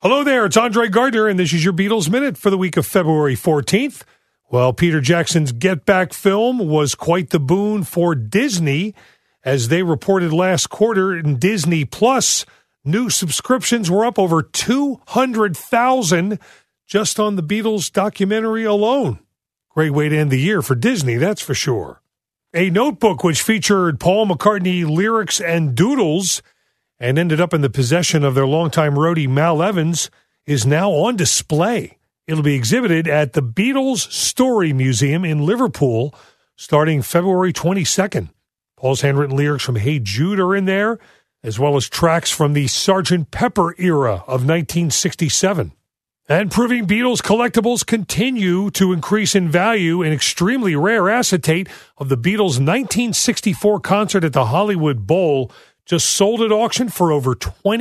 Hello there, it's Andre Gardner, and this is your Beatles Minute for the week of February 14th. Well, Peter Jackson's Get Back film was quite the boon for Disney. As they reported last quarter in Disney Plus, new subscriptions were up over 200,000 just on the Beatles documentary alone. Great way to end the year for Disney, that's for sure. A notebook which featured Paul McCartney lyrics and doodles and ended up in the possession of their longtime roadie Mal Evans is now on display. It'll be exhibited at the Beatles Story Museum in Liverpool starting February 22nd. Paul's handwritten lyrics from Hey Jude are in there, as well as tracks from the Sgt. Pepper era of 1967. And proving Beatles collectibles continue to increase in value, an extremely rare acetate of the Beatles' 1964 concert at the Hollywood Bowl just sold at auction for over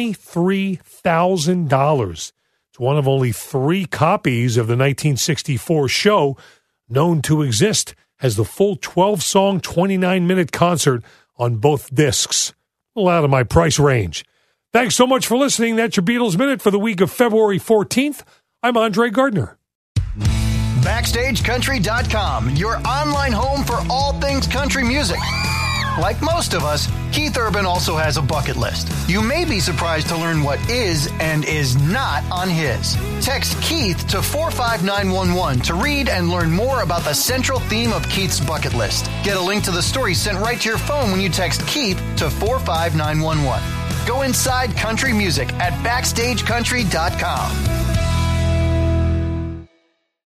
$23,000. It's one of only 3 copies of the 1964 show known to exist as the full 12-song, 29-minute concert on both discs. A little out of my price range. Thanks so much for listening. That's your Beatles Minute for the week of February 14th. I'm Andre Gardner. BackstageCountry.com, your online home for all things country music. Like most of us, Keith Urban also has a bucket list. You may be surprised to learn what is and is not on his. Text Keith to 45911 to read and learn more about the central theme of Keith's bucket list. Get a link to the story sent right to your phone when you text Keith to 45911. Go inside country music at BackstageCountry.com.